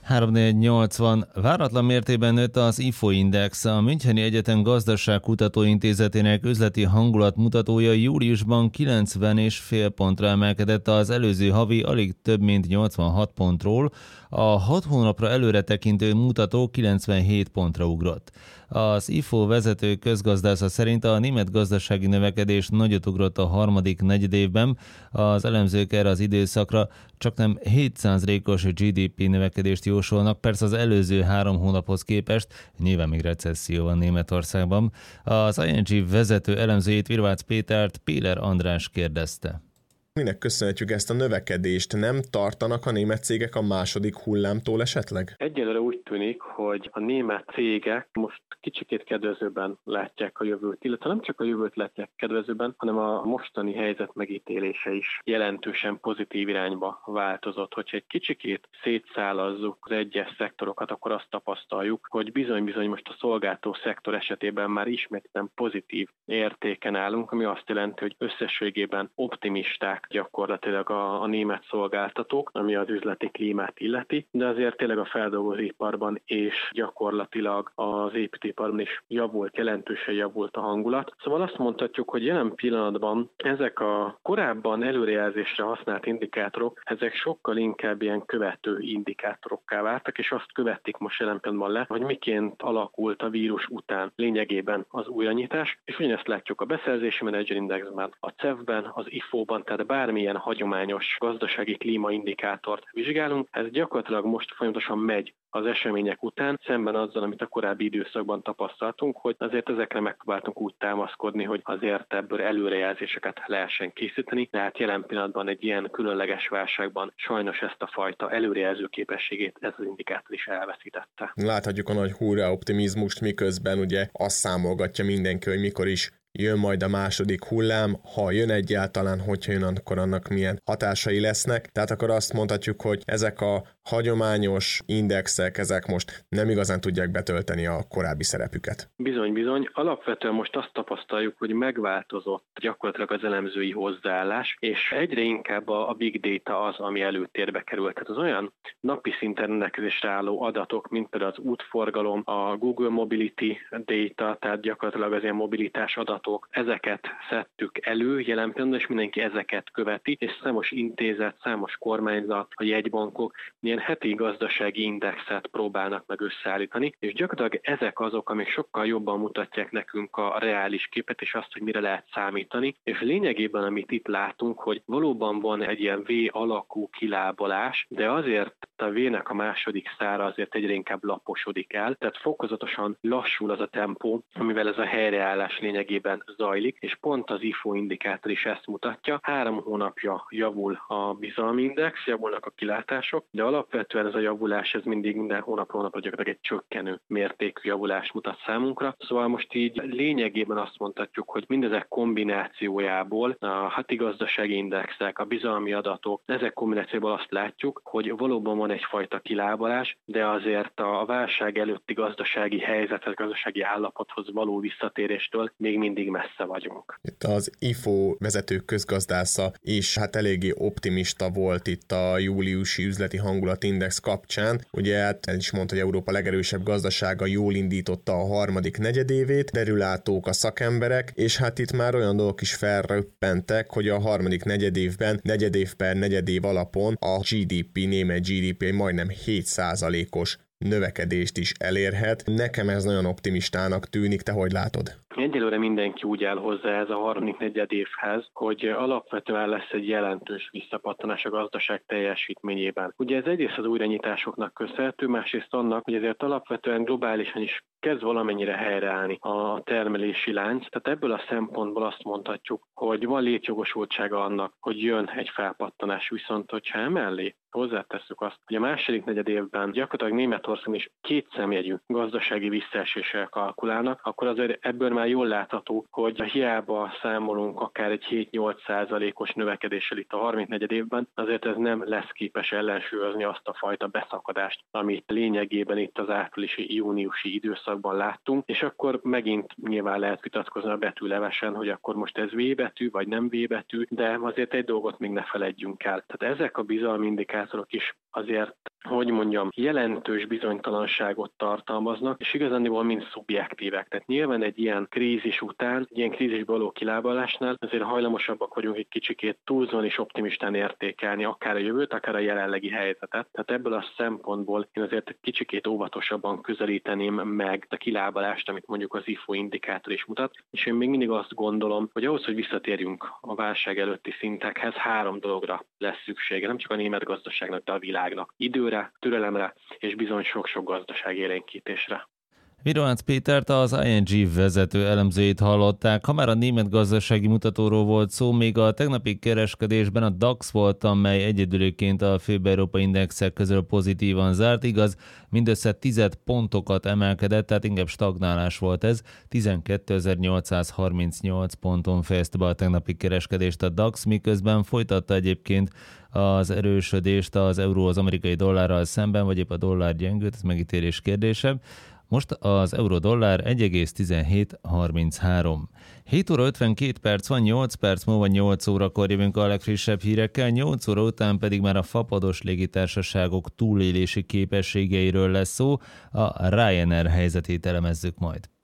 3,480. Váratlan mértékben nőtt az IFO Index. A Müncheni Egyetem Gazdaságkutató Intézetének üzleti hangulatmutatója júliusban 90,5 pontra emelkedett az előző havi alig több mint 86 pontról, a 6 hónapra előre tekintő mutató 97 pontra ugrott. Az IFO vezető közgazdásza szerint a német gazdasági növekedés nagyot ugrott a harmadik negyedévben, az elemzők erre az időszakra csaknem 7%-os GDP növekedést jósolnak, persze az előző 3 hónaphoz képest, nyilván még recesszió van Németországban. Az ING vezető elemzőjét, Virvác Pétert Péler András kérdezte. Minek köszönhetjük ezt a növekedést? Nem tartanak a német cégek a második hullámtól esetleg? Egyelőre úgy tűnik, hogy a német cégek most kicsikét kedvezőben látják a jövőt, illetve nem csak a jövőt látják kedvezőben, hanem a mostani helyzet megítélése is jelentősen pozitív irányba változott. Hogyha egy kicsikét szétszálazzuk az egyes szektorokat, akkor azt tapasztaljuk, hogy bizony most a szolgáltató szektor esetében már ismételten pozitív értéken állunk, ami azt jelenti, hogy összességében optimisták gyakorlatilag a német szolgáltatók, ami az üzleti klímát illeti, de azért tényleg a feldolgozóiparban és gyakorlatilag az építőiparban is jelentősen javult a hangulat. Szóval azt mondhatjuk, hogy jelen pillanatban ezek a korábban előrejelzésre használt indikátorok, ezek sokkal inkább ilyen követő indikátorokká váltak, és azt követik most jelen pillanatban le, hogy miként alakult a vírus után lényegében az újranyitás, és ugyanezt látjuk a beszerzési menedzserindexben, a CEF-ben, az IFO-ban, tehát bármilyen hagyományos gazdasági klímaindikátort vizsgálunk, ez gyakorlatilag most folyamatosan megy az események után, szemben azzal, amit a korábbi időszakban tapasztaltunk, hogy azért ezekre megpróbáltunk úgy támaszkodni, hogy azért ebből előrejelzéseket lehessen készíteni, de hát jelen pillanatban egy ilyen különleges válságban sajnos ezt a fajta előrejelző képességét ez az indikátor is elveszítette. Láthatjuk a nagy hurrá optimizmust, miközben ugye azt számolgatja mindenki, hogy mikor is jön majd a második hullám, ha jön egyáltalán, hogyha jön, akkor annak milyen hatásai lesznek. Tehát akkor azt mondhatjuk, hogy ezek a hagyományos indexek, ezek most nem igazán tudják betölteni a korábbi szerepüket. Bizony. Alapvetően most azt tapasztaljuk, hogy megváltozott gyakorlatilag az elemzői hozzáállás, és egyre inkább a big data az, ami előtérbe került. Tehát az olyan napi szinten rendelkezésre álló adatok, mint például az útforgalom, a Google Mobility Data, tehát gyakorlatilag az ilyen mobilitás adatok, ezeket szedtük elő jelen pillanatban, és mindenki ezeket követi, és számos intézet, számos kormányzat, a jegybankok ilyen heti gazdasági indexet próbálnak meg összeállítani, és gyakorlatilag ezek azok, amik sokkal jobban mutatják nekünk a reális képet, és azt, hogy mire lehet számítani, és lényegében, amit itt látunk, hogy valóban van egy ilyen V alakú kilábalás, de azért a V-nek a második szára azért egyre inkább laposodik el, tehát fokozatosan lassul az a tempó, amivel ez a helyreállás lényegében zajlik, és pont az IFO indikátor is ezt mutatja. 3 hónapja javul a bizalmindex, javulnak a kilátások, de alapvetően ez a javulás, ez mindig minden hónapra gyakorlatilag egy csökkenő mértékű javulást mutat számunkra. Szóval most így lényegében azt mondhatjuk, hogy mindezek kombinációjából a heti gazdasági indexek, a bizalmi adatok, ezek kombinációból azt látjuk, hogy valóban van egyfajta kilábalás, de azért a válság előtti gazdasági helyzethez, gazdasági állapothoz való visszatéréstől még mindig messze vagyunk. Itt az IFO vezető közgazdásza is eléggé optimista volt itt a júliusi üzleti hangulatindex kapcsán. Ugye el is mondta, hogy Európa legerősebb gazdasága jól indította a harmadik negyedévét, derülátók a szakemberek, és itt már olyan dolgok is felröppentek, hogy a harmadik negyedévben, negyedév per negyedév alapon a német GDP majdnem 7%-os növekedést is elérhet. Nekem ez nagyon optimistának tűnik, te hogy látod? Egyelőre mindenki úgy áll hozzá ez a harmadik negyedévhez, hogy alapvetően lesz egy jelentős visszapattanás a gazdaság teljesítményében. Ugye ez egyrészt az újranyitásoknak köszönhető, másrészt annak, hogy ezért alapvetően globálisan is kezd valamennyire helyreállni a termelési lánc. Tehát ebből a szempontból azt mondhatjuk, hogy van létjogosultsága annak, hogy jön egy felpattanás, viszont hogyha emellé hozzátesszük azt, hogy a második negyedévben gyakorlatilag Németországban is kétszámjegyű gazdasági visszaeséssel kalkulálnak, akkor azért ebből már jól látható, hogy hiába számolunk akár egy 7-8%-os növekedéssel itt a harmadik negyedévben, azért ez nem lesz képes ellensúlyozni azt a fajta beszakadást, amit lényegében itt az áprilisi-júniusi időszakban láttunk, és akkor megint nyilván lehet vitatkozni a betűlevesen, hogy akkor most ez V betű, vagy nem V betű, de azért egy dolgot még ne feledjünk el. Tehát ezek a bizalmi indikátorok is azért, hogy mondjam, jelentős bizonytalanságot tartalmaznak, és igazániból mind szubjektívek. Tehát nyilván egy ilyen krízis után, egy ilyen krízisből való kilábalásnál azért hajlamosabbak vagyunk egy kicsikét túlzóan és optimistán értékelni akár a jövőt, akár a jelenlegi helyzetet. Tehát ebből a szempontból én azért egy kicsikét óvatosabban közelíteném meg a kilábalást, amit mondjuk az IFO indikátor is mutat, és én még mindig azt gondolom, hogy ahhoz, hogy visszatérjünk a válság előtti szintekhez, 3 dologra lesz szüksége, nem csak a német gazdaságnak, de a világnak. Időre, türelemre és bizony sok-sok gazdaság élénkítésre. Viroánc Pétert, az ING vezető elemzőjét hallották. Ha már a német gazdasági mutatóról volt szó, még a tegnapi kereskedésben a DAX volt, amely egyedüliként a főbb európai indexek közül pozitívan zárt, igaz, mindössze 10 pontokat emelkedett, tehát inkább stagnálás volt ez. 12.838 ponton fejezte be a tegnapi kereskedést a DAX, miközben folytatta egyébként az erősödést az euró az amerikai dollárral szemben, vagy épp a dollár gyengült, ez megítélés kérdése. Most az euró-dollár 1,1733. 7 óra 52 perc van, 8 perc múlva 8 órakor jövünk a legfrissebb hírekkel, 8 óra után pedig már a fapados légitársaságok túlélési képességeiről lesz szó, a Ryanair helyzetét elemezzük majd.